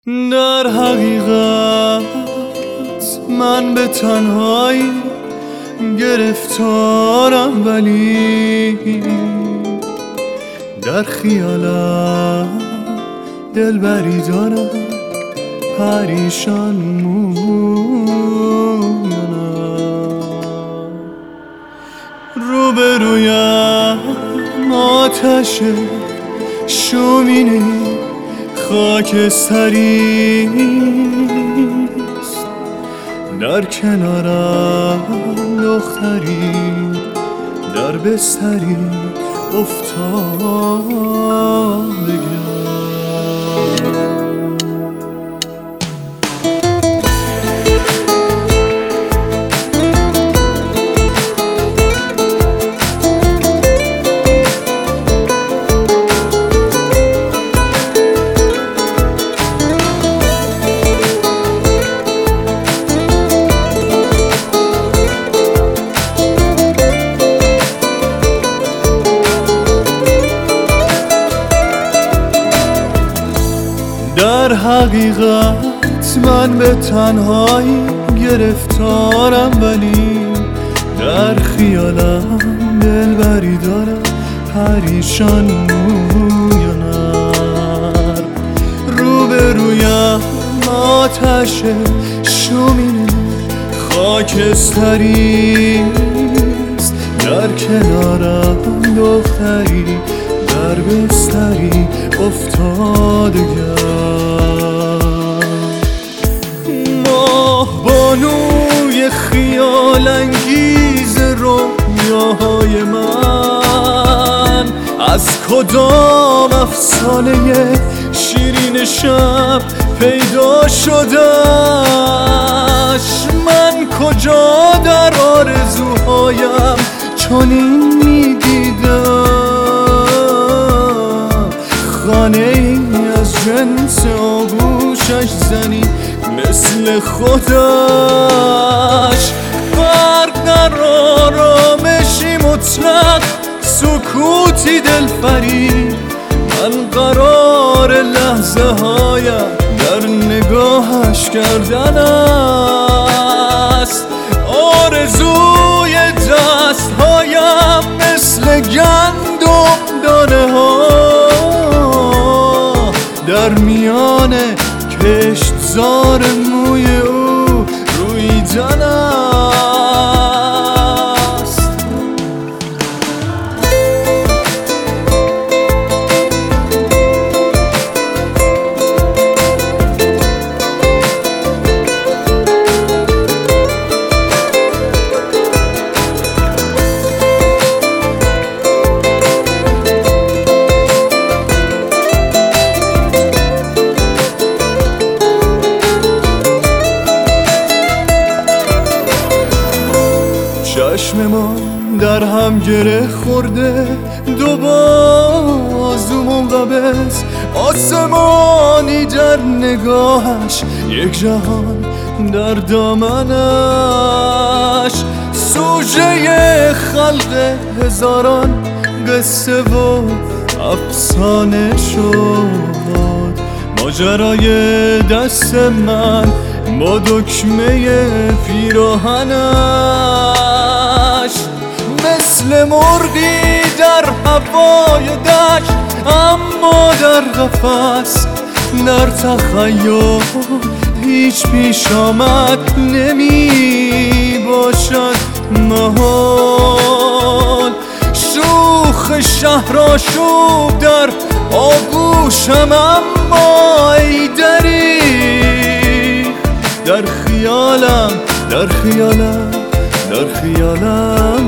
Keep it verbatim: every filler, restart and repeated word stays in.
در حقیقت من به تنهایی گرفتارم، ولی در خیالم دلبری دارم پریشان مویانم. روبرویم آتش شومینه خاکستریست، در کنارم دختری در بستری افتادگم. در حقیقت من به تنهایی گرفتارم، ولی در خیالم دلبری دارم پریشان مویانم. روبرویم آتش شومینه خاکستریست، در کنارم دختری در بستری افتادگم. ماه بانوی خیال انگیز رویاهای من، از کدام افسانه شیرین شب پیدا شدش؟ من کجا در آرزوهایم چنین میدیدم؟ خانه ای از جنس آغوشش زنی مثل خودش، فرق در آرامشی مطلق، سکوتی دلفریب. من قرار لحظه هایم در نگاهش کردن است، آرزوی دست هایم مثل گندم دانه ها در میان کشتزار موی او رویدن است. چشم ما در هم گره خورده، دو بازو منقبض، آسمانی در نگاهش، یک جهان در دامنش. سوژه خلق هزاران قصه و افسانه شد، ماجرای دست من با دکمه پیراهنش. مثل مرغی در هوای دشت، اما در قفس، در تخیل هیچ پیش آمد نمی باشد محال. شوخ شهرآشوب در آغوشم، اما ای دریغ در خیالم در خیالم در خیالم